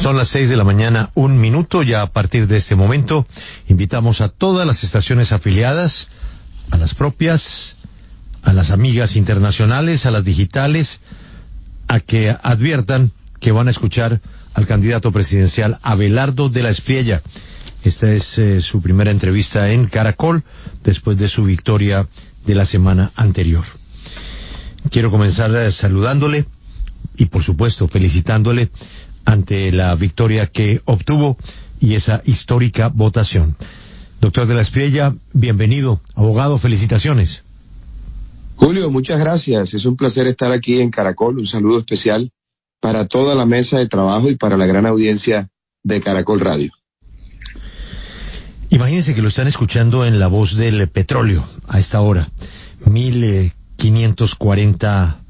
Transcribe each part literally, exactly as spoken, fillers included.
Son las seis de la mañana, un minuto. Ya a partir de este momento invitamos a todas las estaciones afiliadas, a las propias, a las amigas internacionales, a las digitales, a que adviertan que van a escuchar al candidato presidencial Abelardo de la Espriella. Esta es eh, su primera entrevista en Caracol después de su victoria de la semana anterior. Quiero comenzar eh, saludándole y por supuesto felicitándole ante la victoria que obtuvo y esa histórica votación. Doctor de la Espriella, bienvenido. Abogado, felicitaciones. Julio, muchas gracias. Es un placer estar aquí en Caracol. Un saludo especial para toda la mesa de trabajo y para la gran audiencia de Caracol Radio. Imagínense que lo están escuchando en La Voz del Petróleo a esta hora, mil quinientos cuarenta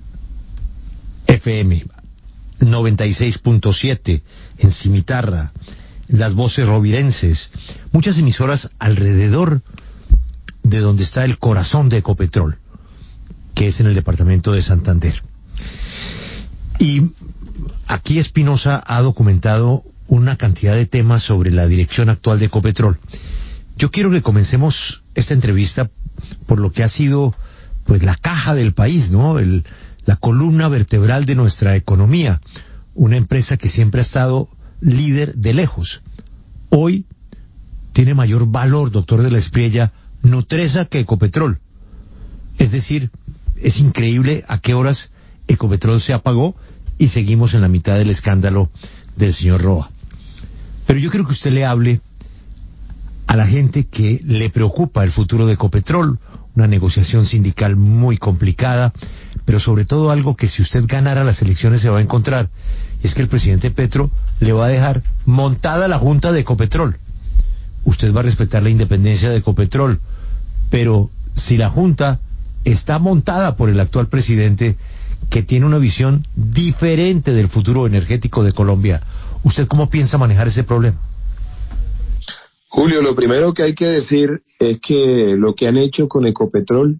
F M, noventa y seis punto siete en Cimitarra, las Voces Rovirenses, muchas emisoras alrededor de donde está el corazón de Ecopetrol, que es en el departamento de Santander. Y aquí Espinosa ha documentado una cantidad de temas sobre la dirección actual de Ecopetrol. Yo quiero que comencemos esta entrevista por lo que ha sido pues la caja del país, ¿no? El, la columna vertebral de nuestra economía, una empresa que siempre ha estado líder de lejos. Hoy tiene mayor valor, doctor de la Espriella, Nutresa que Ecopetrol. Es decir, es increíble a qué horas Ecopetrol se apagó y seguimos en la mitad del escándalo del señor Roa. Pero yo creo que usted le hable a la gente que le preocupa el futuro de Ecopetrol, una negociación sindical muy complicada, pero sobre todo algo que si usted ganara las elecciones se va a encontrar, y es que el presidente Petro le va a dejar montada la junta de Ecopetrol. Usted va a respetar la independencia de Ecopetrol, pero si la junta está montada por el actual presidente, que tiene una visión diferente del futuro energético de Colombia, ¿usted cómo piensa manejar ese problema? Julio, lo primero que hay que decir es que lo que han hecho con Ecopetrol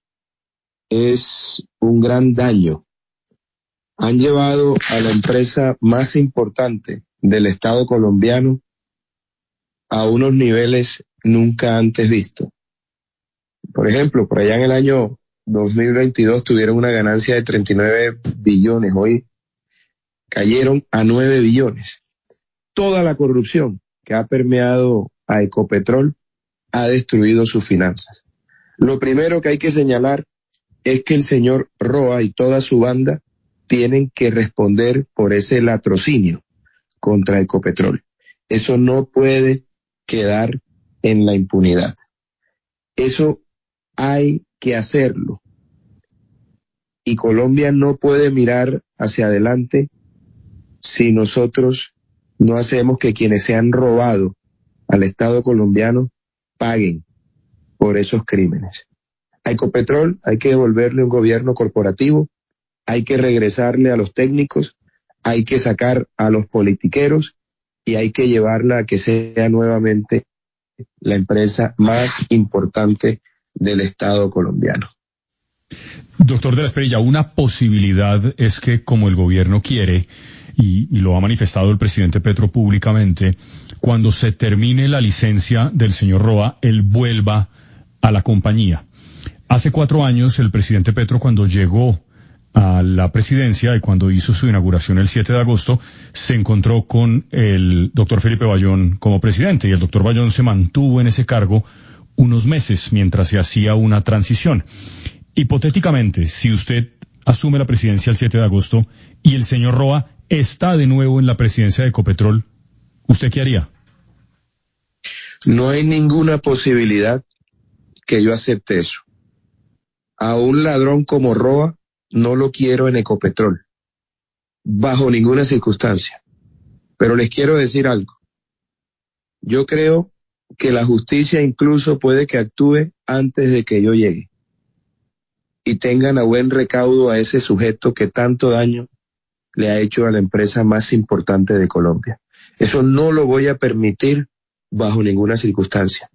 es un gran daño. Han llevado a la empresa más importante del Estado colombiano a unos niveles nunca antes vistos. Por ejemplo, por allá en el año dos mil veintidós tuvieron una ganancia de treinta y nueve billones, hoy cayeron a nueve billones. Toda la corrupción que ha permeado a Ecopetrol ha destruido sus finanzas. Lo primero que hay que señalar es que el señor Roa y toda su banda tienen que responder por ese latrocinio contra Ecopetrol. Eso no puede quedar en la impunidad. Eso hay que hacerlo. Y Colombia no puede mirar hacia adelante si nosotros no hacemos que quienes se han robado al Estado colombiano paguen por esos crímenes. A Ecopetrol hay que devolverle un gobierno corporativo, hay que regresarle a los técnicos, hay que sacar a los politiqueros y hay que llevarla a que sea nuevamente la empresa más importante del Estado colombiano. Doctor de la Espriella, una posibilidad es que, como el gobierno quiere, y, y lo ha manifestado el presidente Petro públicamente, cuando se termine la licencia del señor Roa, él vuelva a la compañía. Hace cuatro años, el presidente Petro, cuando llegó a la presidencia y cuando hizo su inauguración el siete de agosto, se encontró con el doctor Felipe Bayón como presidente, y el doctor Bayón se mantuvo en ese cargo unos meses mientras se hacía una transición. Hipotéticamente, si usted asume la presidencia el siete de agosto y el señor Roa está de nuevo en la presidencia de Ecopetrol, ¿usted qué haría? No hay ninguna posibilidad que yo acepte eso. A un ladrón como Roa no lo quiero en Ecopetrol, bajo ninguna circunstancia. Pero les quiero decir algo. Yo creo que la justicia incluso puede que actúe antes de que yo llegue y tengan a buen recaudo a ese sujeto que tanto daño le ha hecho a la empresa más importante de Colombia. Eso no lo voy a permitir bajo ninguna circunstancia.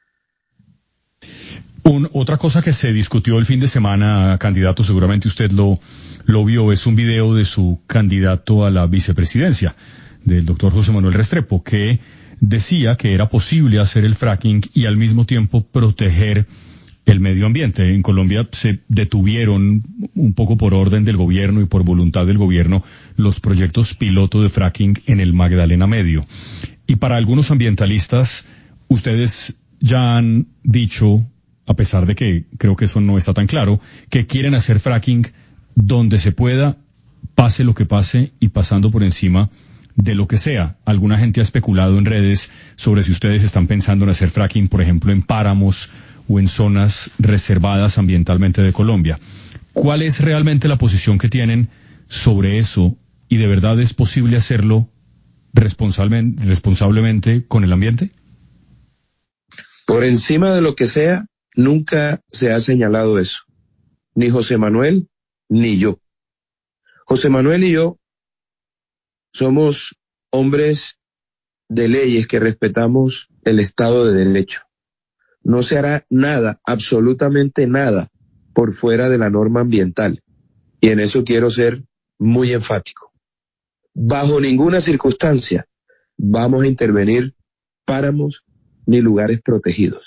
Un, otra cosa que se discutió el fin de semana, candidato, seguramente usted lo, lo vio, es un video de su candidato a la vicepresidencia, del doctor José Manuel Restrepo, que decía que era posible hacer el fracking y al mismo tiempo proteger el medio ambiente. En Colombia se detuvieron, un poco por orden del gobierno y por voluntad del gobierno, los proyectos piloto de fracking en el Magdalena Medio. Y para algunos ambientalistas, ustedes ya han dicho, a pesar de que creo que eso no está tan claro, que quieren hacer fracking donde se pueda, pase lo que pase y pasando por encima de lo que sea. Alguna gente ha especulado en redes sobre si ustedes están pensando en hacer fracking, por ejemplo, en páramos o en zonas reservadas ambientalmente de Colombia. ¿Cuál es realmente la posición que tienen sobre eso? ¿Y de verdad es posible hacerlo responsablemente, responsablemente con el ambiente? Por encima de lo que sea, nunca se ha señalado eso. Ni José Manuel, ni yo. José Manuel y yo somos hombres de leyes que respetamos el Estado de Derecho. No se hará nada, absolutamente nada, por fuera de la norma ambiental. Y en eso quiero ser muy enfático. Bajo ninguna circunstancia vamos a intervenir páramos ni lugares protegidos.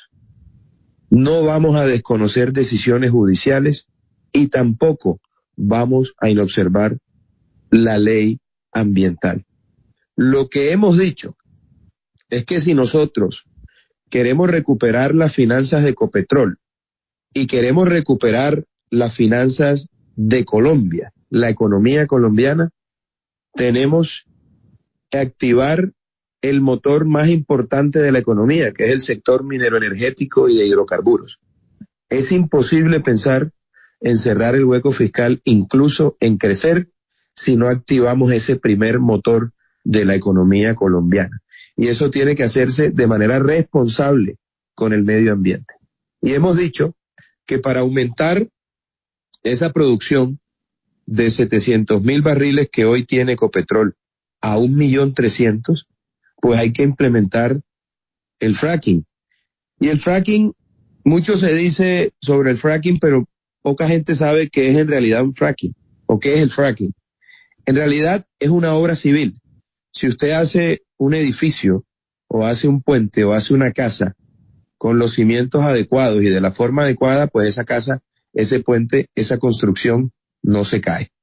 No vamos a desconocer decisiones judiciales y tampoco vamos a inobservar la ley ambiental. Lo que hemos dicho es que si nosotros queremos recuperar las finanzas de Ecopetrol y queremos recuperar las finanzas de Colombia, la economía colombiana, tenemos que activar el motor más importante de la economía, que es el sector mineroenergético y de hidrocarburos. Es imposible pensar en cerrar el hueco fiscal, incluso en crecer, si no activamos ese primer motor de la economía colombiana. Y eso tiene que hacerse de manera responsable con el medio ambiente. Y hemos dicho que para aumentar esa producción de setecientos mil barriles que hoy tiene Ecopetrol a un millón trescientos, pues hay que implementar el fracking. Y el fracking, mucho se dice sobre el fracking, pero poca gente sabe qué es en realidad un fracking, o qué es el fracking. En realidad es una obra civil. Si usted hace un edificio, o hace un puente, o hace una casa, con los cimientos adecuados y de la forma adecuada, pues esa casa, ese puente, esa construcción no se cae.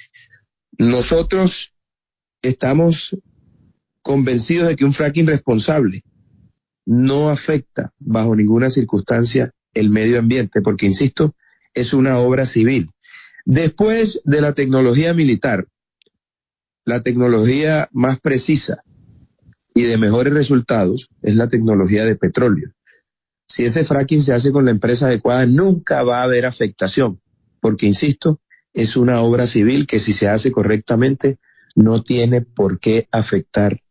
Nosotros estamos convencidos de que un fracking responsable no afecta bajo ninguna circunstancia el medio ambiente, porque, insisto, es una obra civil. Después de la tecnología militar, la tecnología más precisa y de mejores resultados es la tecnología de petróleo. Si ese fracking se hace con la empresa adecuada, nunca va a haber afectación, porque, insisto, es una obra civil que si se hace correctamente no tiene por qué afectar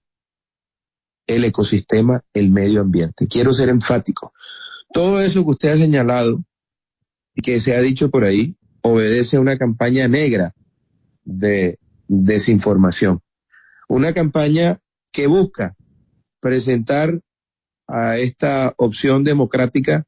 el ecosistema, el medio ambiente. Quiero ser enfático. Todo eso que usted ha señalado y que se ha dicho por ahí obedece a una campaña negra de desinformación. Una campaña que busca presentar a esta opción democrática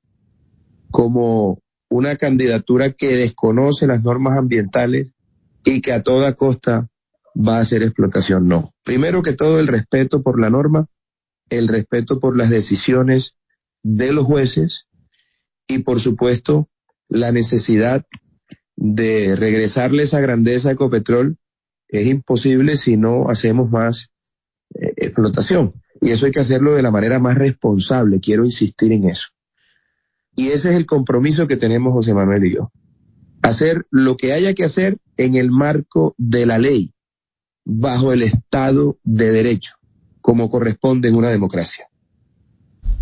como una candidatura que desconoce las normas ambientales y que a toda costa va a hacer explotación. No. Primero que todo, el respeto por la norma, el respeto por las decisiones de los jueces y, por supuesto, la necesidad de regresarle esa grandeza a Ecopetrol es imposible si no hacemos más eh, explotación. Y eso hay que hacerlo de la manera más responsable, quiero insistir en eso. Y ese es el compromiso que tenemos José Manuel y yo. Hacer lo que haya que hacer en el marco de la ley, bajo el Estado de Derecho, como corresponde en una democracia.